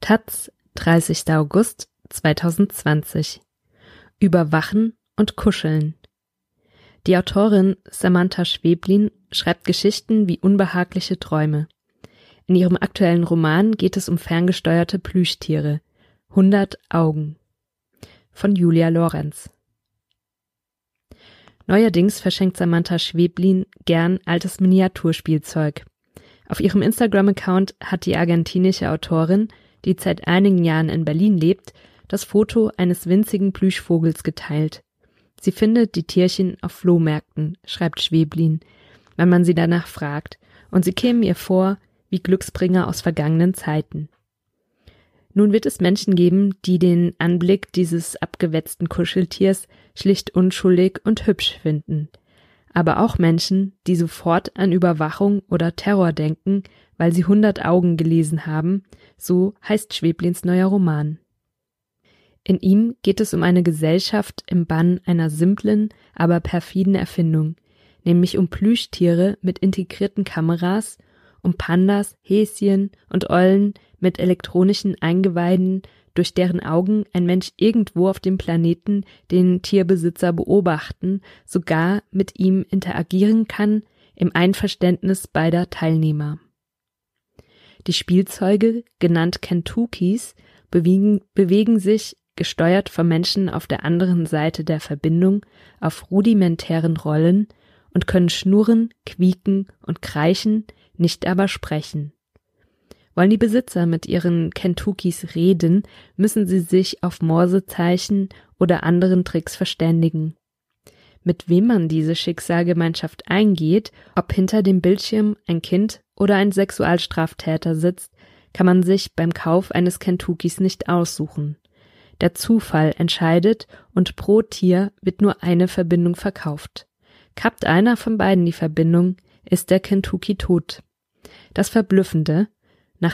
taz, 30. August 2020. Überwachen und Kuscheln. Die Autorin Samantha Schweblin schreibt Geschichten wie unbehagliche Träume. In ihrem aktuellen Roman geht es um ferngesteuerte Plüschtiere. 100 Augen. Von Julia Lorenz. Neuerdings verschenkt Samantha Schweblin gern altes Miniaturspielzeug. Auf ihrem Instagram-Account hat die argentinische Autorin, die seit einigen Jahren in Berlin lebt, das Foto eines winzigen Plüschvogels geteilt. Sie findet die Tierchen auf Flohmärkten, schreibt Schweblin, wenn man sie danach fragt, und sie kämen ihr vor wie Glücksbringer aus vergangenen Zeiten. Nun wird es Menschen geben, die den Anblick dieses abgewetzten Kuscheltiers schlicht unschuldig und hübsch finden. Aber auch Menschen, die sofort an Überwachung oder Terror denken, weil sie 100 Augen gelesen haben, so heißt Schweblins neuer Roman. In ihm geht es um eine Gesellschaft im Bann einer simplen, aber perfiden Erfindung, nämlich um Plüschtiere mit integrierten Kameras, um Pandas, Häschen und Eulen mit elektronischen Eingeweiden, durch deren Augen ein Mensch irgendwo auf dem Planeten den Tierbesitzer beobachten, sogar mit ihm interagieren kann, im Einverständnis beider Teilnehmer. Die Spielzeuge, genannt Kentuckys, bewegen sich, gesteuert vom Menschen auf der anderen Seite der Verbindung, auf rudimentären Rollen und können schnurren, quieken und kreischen, nicht aber sprechen. Wollen die Besitzer mit ihren Kentuckys reden, müssen sie sich auf Morsezeichen oder anderen Tricks verständigen. Mit wem man diese Schicksalgemeinschaft eingeht, ob hinter dem Bildschirm ein Kind oder ein Sexualstraftäter sitzt, kann man sich beim Kauf eines Kentuckys nicht aussuchen. Der Zufall entscheidet und pro Tier wird nur eine Verbindung verkauft. Kappt einer von beiden die Verbindung, ist der Kentucky tot. Das Verblüffende: Nach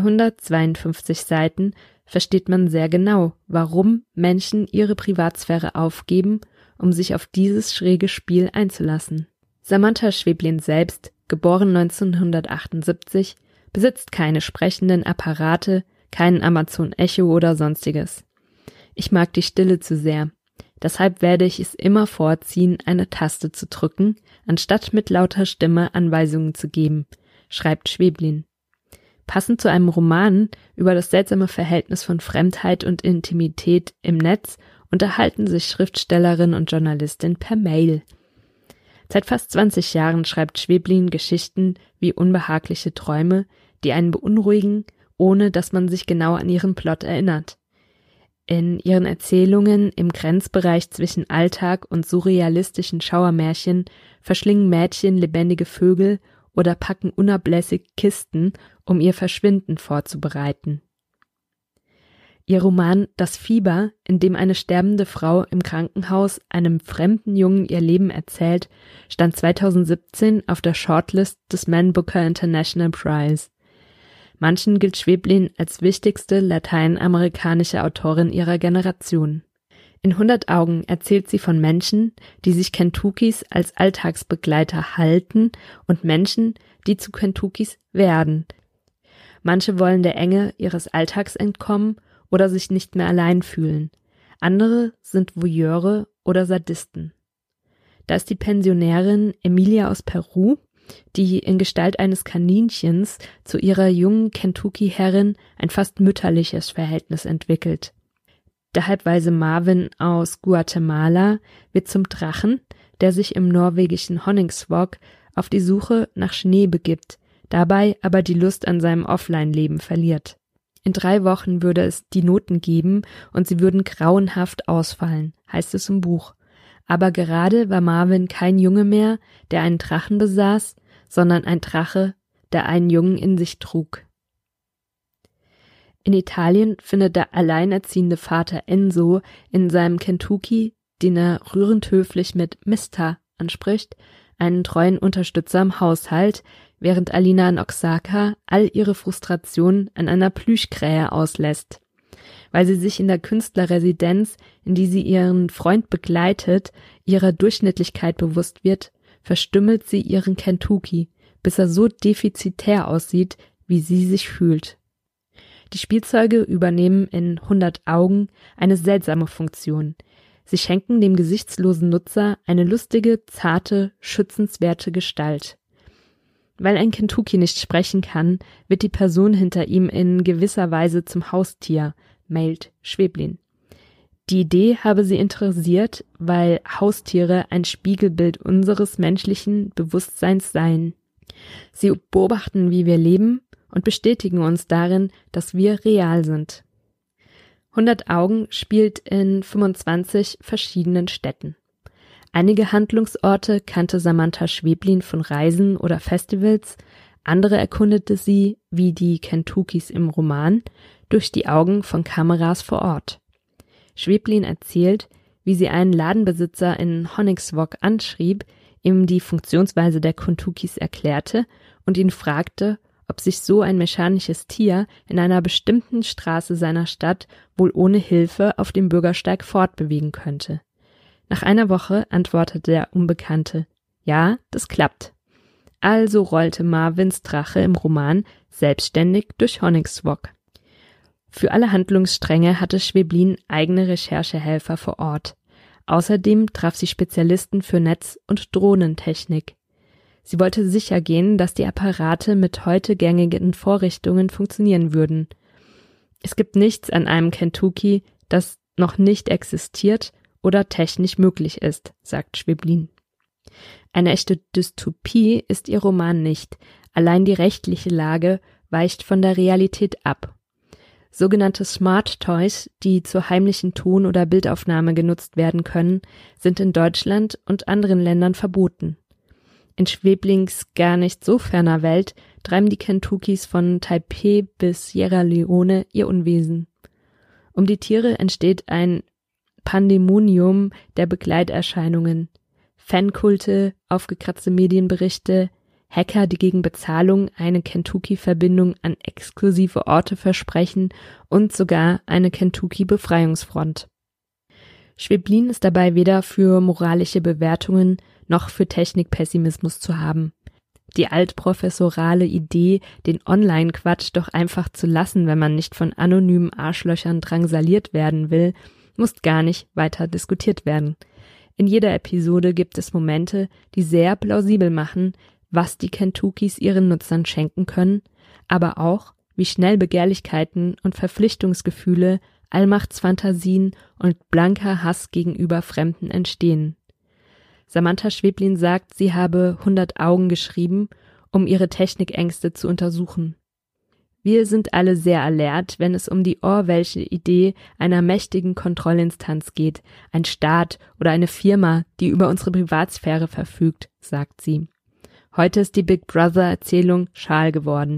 252 Seiten versteht man sehr genau, warum Menschen ihre Privatsphäre aufgeben, um sich auf dieses schräge Spiel einzulassen. Samantha Schweblin selbst, geboren 1978, besitzt keine sprechenden Apparate, keinen Amazon Echo oder sonstiges. Ich mag die Stille zu sehr. Deshalb werde ich es immer vorziehen, eine Taste zu drücken, anstatt mit lauter Stimme Anweisungen zu geben, schreibt Schweblin. Passend zu einem Roman über das seltsame Verhältnis von Fremdheit und Intimität im Netz unterhalten sich Schriftstellerin und Journalistin per Mail. Seit fast 20 Jahren schreibt Schweblin Geschichten wie unbehagliche Träume, die einen beunruhigen, ohne dass man sich genau an ihren Plot erinnert. In ihren Erzählungen im Grenzbereich zwischen Alltag und surrealistischen Schauermärchen verschlingen Mädchen lebendige Vögel oder packen unablässig Kisten, um ihr Verschwinden vorzubereiten. Ihr Roman »Das Fieber«, in dem eine sterbende Frau im Krankenhaus einem fremden Jungen ihr Leben erzählt, stand 2017 auf der Shortlist des Man Booker International Prize. Manchen gilt Schweblin als wichtigste lateinamerikanische Autorin ihrer Generation. In 100 Augen erzählt sie von Menschen, die sich Kentuckys als Alltagsbegleiter halten und Menschen, die zu Kentuckys werden. Manche wollen der Enge ihres Alltags entkommen oder sich nicht mehr allein fühlen. Andere sind Voyeure oder Sadisten. Da ist die Pensionärin Emilia aus Peru, die in Gestalt eines Kaninchens zu ihrer jungen Kentucky-Herrin ein fast mütterliches Verhältnis entwickelt. Der halbweise Marvin aus Guatemala wird zum Drachen, der sich im norwegischen Honningsvåg auf die Suche nach Schnee begibt, dabei aber die Lust an seinem Offline-Leben verliert. In 3 Wochen würde es die Noten geben und sie würden grauenhaft ausfallen, heißt es im Buch. Aber gerade war Marvin kein Junge mehr, der einen Drachen besaß, sondern ein Drache, der einen Jungen in sich trug. In Italien findet der alleinerziehende Vater Enzo in seinem Kentucky, den er rührend höflich mit Mister anspricht, einen treuen Unterstützer im Haushalt, während Alina in Oaxaca all ihre Frustrationen an einer Plüschkrähe auslässt. Weil sie sich in der Künstlerresidenz, in die sie ihren Freund begleitet, ihrer Durchschnittlichkeit bewusst wird, verstümmelt sie ihren Kentucky, bis er so defizitär aussieht, wie sie sich fühlt. Die Spielzeuge übernehmen in 100 Augen eine seltsame Funktion. Sie schenken dem gesichtslosen Nutzer eine lustige, zarte, schützenswerte Gestalt. Weil ein Kentucky nicht sprechen kann, wird die Person hinter ihm in gewisser Weise zum Haustier, mailt Schweblin. Die Idee habe sie interessiert, weil Haustiere ein Spiegelbild unseres menschlichen Bewusstseins seien. Sie beobachten, wie wir leben und bestätigen uns darin, dass wir real sind. 100 Augen spielt in 25 verschiedenen Städten. Einige Handlungsorte kannte Samantha Schweblin von Reisen oder Festivals, andere erkundete sie, wie die Kentuckys im Roman, durch die Augen von Kameras vor Ort. Schweblin erzählt, wie sie einen Ladenbesitzer in Honeckswog anschrieb, ihm die Funktionsweise der Kentuckys erklärte und ihn fragte, ob sich so ein mechanisches Tier in einer bestimmten Straße seiner Stadt wohl ohne Hilfe auf dem Bürgersteig fortbewegen könnte. Nach einer Woche antwortete der Unbekannte, ja, das klappt. Also rollte Marvins Drache im Roman selbstständig durch Honeckswog. Für alle Handlungsstränge hatte Schweblin eigene Recherchehelfer vor Ort. Außerdem traf sie Spezialisten für Netz- und Drohnentechnik. Sie wollte sicher gehen, dass die Apparate mit heute gängigen Vorrichtungen funktionieren würden. Es gibt nichts an einem Kentucky, das noch nicht existiert oder technisch möglich ist, sagt Schweblin. Eine echte Dystopie ist ihr Roman nicht, allein die rechtliche Lage weicht von der Realität ab. Sogenannte Smart Toys, die zur heimlichen Ton- oder Bildaufnahme genutzt werden können, sind in Deutschland und anderen Ländern verboten. In Schweblings gar nicht so ferner Welt treiben die Kentuckys von Taipeh bis Sierra Leone ihr Unwesen. Um die Tiere entsteht ein Pandemonium der Begleiterscheinungen. Fankulte, aufgekratzte Medienberichte, Hacker, die gegen Bezahlung eine Kentucky-Verbindung an exklusive Orte versprechen und sogar eine Kentucky-Befreiungsfront. Schweblin ist dabei weder für moralische Bewertungen noch für Technikpessimismus zu haben. Die altprofessorale Idee, den Online-Quatsch doch einfach zu lassen, wenn man nicht von anonymen Arschlöchern drangsaliert werden will, muss gar nicht weiter diskutiert werden. In jeder Episode gibt es Momente, die sehr plausibel machen, was die Kentuckys ihren Nutzern schenken können, aber auch, wie schnell Begehrlichkeiten und Verpflichtungsgefühle, Allmachtsfantasien und blanker Hass gegenüber Fremden entstehen. Samantha Schweblin sagt, sie habe 100 Augen geschrieben, um ihre Technikängste zu untersuchen. Wir sind alle sehr alert, wenn es um die Orwellsche Idee einer mächtigen Kontrollinstanz geht, ein Staat oder eine Firma, die über unsere Privatsphäre verfügt, sagt sie. Heute ist die Big Brother-Erzählung schal geworden.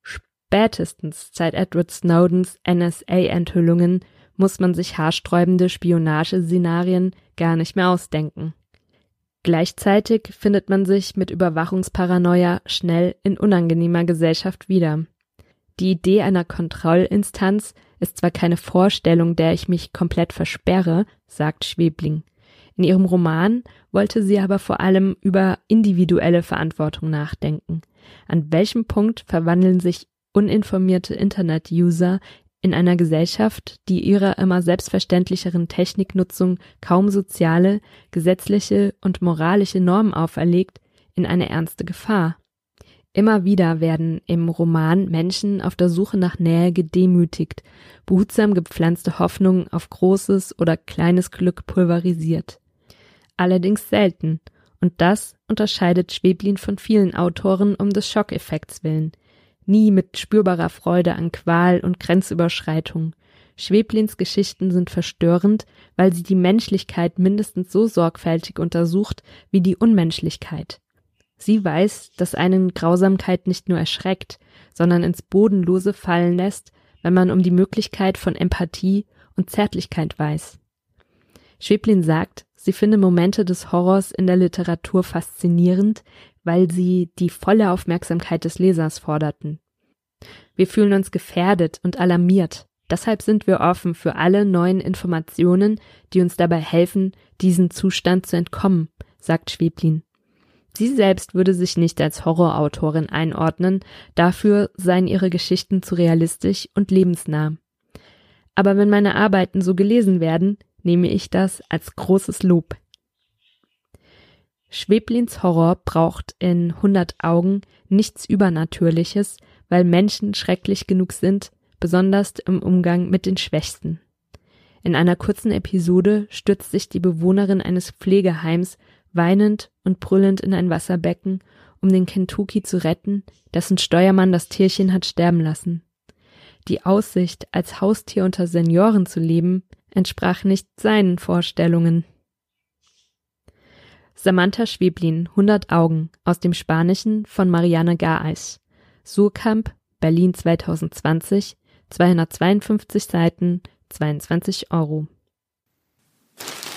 Spätestens seit Edward Snowdens NSA-Enthüllungen muss man sich haarsträubende Spionageszenarien gar nicht mehr ausdenken. Gleichzeitig findet man sich mit Überwachungsparanoia schnell in unangenehmer Gesellschaft wieder. Die Idee einer Kontrollinstanz ist zwar keine Vorstellung, der ich mich komplett versperre, sagt Schwebling. In ihrem Roman wollte sie aber vor allem über individuelle Verantwortung nachdenken. An welchem Punkt verwandeln sich uninformierte Internet-User in einer Gesellschaft, die ihrer immer selbstverständlicheren Techniknutzung kaum soziale, gesetzliche und moralische Normen auferlegt, in eine ernste Gefahr? Immer wieder werden im Roman Menschen auf der Suche nach Nähe gedemütigt, behutsam gepflanzte Hoffnungen auf großes oder kleines Glück pulverisiert. Allerdings selten, und das unterscheidet Schweblin von vielen Autoren um des Schockeffekts willen. Nie mit spürbarer Freude an Qual und Grenzüberschreitung. Schweblins Geschichten sind verstörend, weil sie die Menschlichkeit mindestens so sorgfältig untersucht wie die Unmenschlichkeit. Sie weiß, dass einen Grausamkeit nicht nur erschreckt, sondern ins Bodenlose fallen lässt, wenn man um die Möglichkeit von Empathie und Zärtlichkeit weiß. Schweblin sagt, sie finde Momente des Horrors in der Literatur faszinierend, weil sie die volle Aufmerksamkeit des Lesers forderten. Wir fühlen uns gefährdet und alarmiert. Deshalb sind wir offen für alle neuen Informationen, die uns dabei helfen, diesem Zustand zu entkommen, sagt Schweblin. Sie selbst würde sich nicht als Horrorautorin einordnen, dafür seien ihre Geschichten zu realistisch und lebensnah. Aber wenn meine Arbeiten so gelesen werden, nehme ich das als großes Lob. Schweblins Horror braucht in 100 Augen nichts Übernatürliches, weil Menschen schrecklich genug sind, besonders im Umgang mit den Schwächsten. In einer kurzen Episode stürzt sich die Bewohnerin eines Pflegeheims weinend und brüllend in ein Wasserbecken, um den Kentucky zu retten, dessen Steuermann das Tierchen hat sterben lassen. Die Aussicht, als Haustier unter Senioren zu leben, entsprach nicht seinen Vorstellungen. Samantha Schweblin, 100 Augen, aus dem Spanischen von Marianne Gareis. Surkamp, Berlin 2020, 252 Seiten, 22 €.